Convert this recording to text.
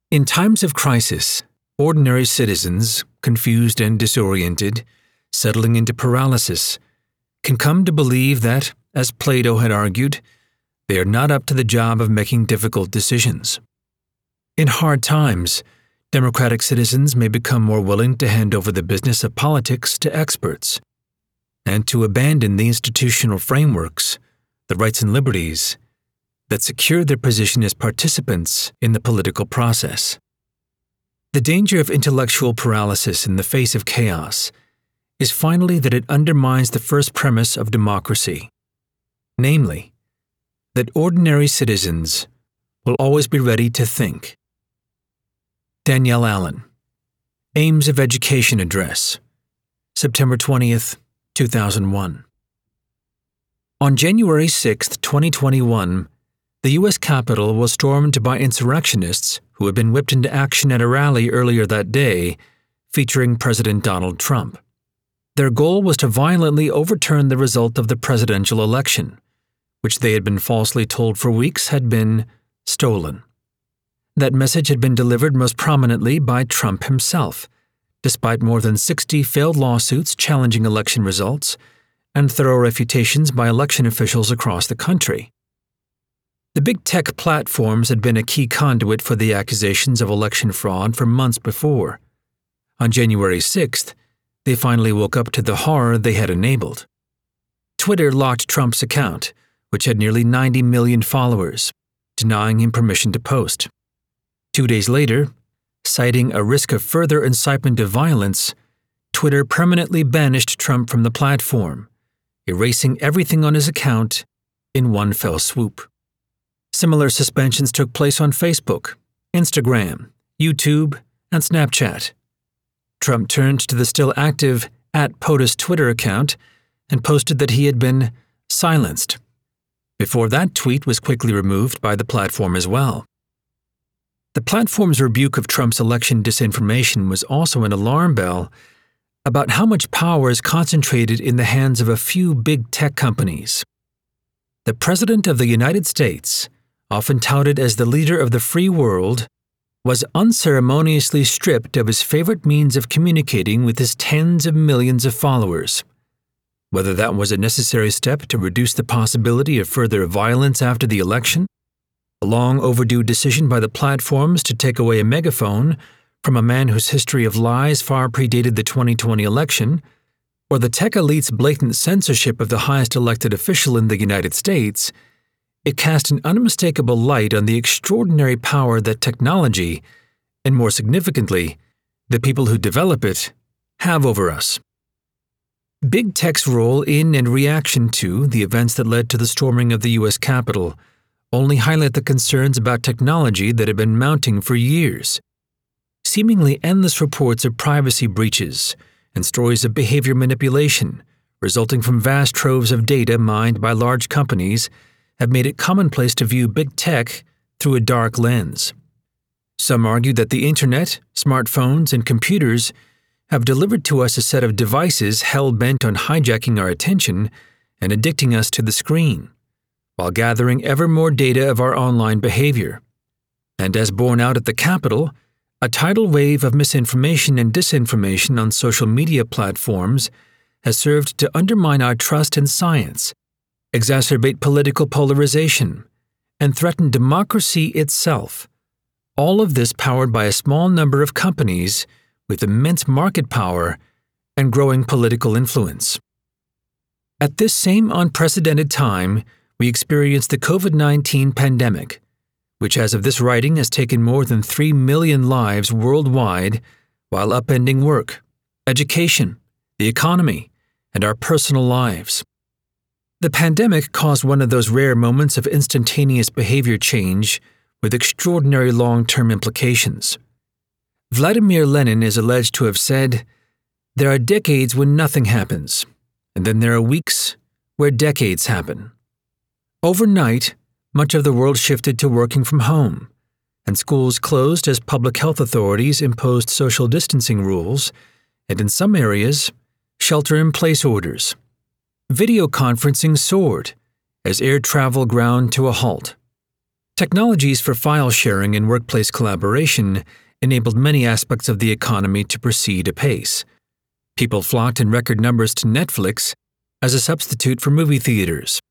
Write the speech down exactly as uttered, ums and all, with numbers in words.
In times of crisis, ordinary citizens, confused and disoriented, settling into paralysis, can come to believe that, as Plato had argued, they are not up to the job of making difficult decisions. In hard times, democratic citizens may become more willing to hand over the business of politics to experts, and to abandon the institutional frameworks, the rights and liberties, that secure their position as participants in the political process. The danger of intellectual paralysis in the face of chaos is finally that it undermines the first premise of democracy, namely, that ordinary citizens will always be ready to think. Danielle Allen, Aims of Education Address, September twentieth, two thousand one. On January sixth, twenty twenty-one, the U S Capitol was stormed by insurrectionists who had been whipped into action at a rally earlier that day featuring President Donald Trump. Their goal was to violently overturn the result of the presidential election, which they had been falsely told for weeks had been stolen. That message had been delivered most prominently by Trump himself, despite more than sixty failed lawsuits challenging election results and thorough refutations by election officials across the country. The big tech platforms had been a key conduit for the accusations of election fraud for months before. On January sixth, they finally woke up to the horror they had enabled. Twitter locked Trump's account, which had nearly ninety million followers, denying him permission to post. Two days later, citing a risk of further incitement of violence, Twitter permanently banished Trump from the platform, erasing everything on his account in one fell swoop. Similar suspensions took place on Facebook, Instagram, YouTube, and Snapchat. Trump turned to the still active at POTUS Twitter account and posted that he had been silenced, before that tweet was quickly removed by the platform as well. The platform's rebuke of Trump's election disinformation was also an alarm bell about how much power is concentrated in the hands of a few big tech companies. The President of the United States, often touted as the leader of the free world, was unceremoniously stripped of his favorite means of communicating with his tens of millions of followers. Whether that was a necessary step to reduce the possibility of further violence after the election, a long overdue decision by the platforms to take away a megaphone from a man whose history of lies far predated the twenty twenty election, or the tech elite's blatant censorship of the highest elected official in the United States, it cast an unmistakable light on the extraordinary power that technology, and more significantly, the people who develop it, have over us. Big tech's role in and reaction to the events that led to the storming of the U S Capitol only highlight the concerns about technology that have been mounting for years. Seemingly endless reports of privacy breaches and stories of behavior manipulation resulting from vast troves of data mined by large companies have made it commonplace to view big tech through a dark lens. Some argue that the internet, smartphones, and computers have delivered to us a set of devices hell-bent on hijacking our attention and addicting us to the screen, while gathering ever more data of our online behavior. And as borne out at the Capitol, a tidal wave of misinformation and disinformation on social media platforms has served to undermine our trust in science, exacerbate political polarization, and threaten democracy itself. All of this powered by a small number of companies with immense market power and growing political influence. At this same unprecedented time, we experience the COVID nineteen pandemic, which as of this writing has taken more than three million lives worldwide while upending work, education, the economy, and our personal lives. The pandemic caused one of those rare moments of instantaneous behavior change with extraordinary long-term implications. Vladimir Lenin is alleged to have said, "There are decades when nothing happens, and then there are weeks where decades happen." Overnight, much of the world shifted to working from home, and schools closed as public health authorities imposed social distancing rules, and in some areas, shelter-in-place orders. Video conferencing soared as air travel ground to a halt. Technologies for file sharing and workplace collaboration enabled many aspects of the economy to proceed apace. People flocked in record numbers to Netflix as a substitute for movie theaters.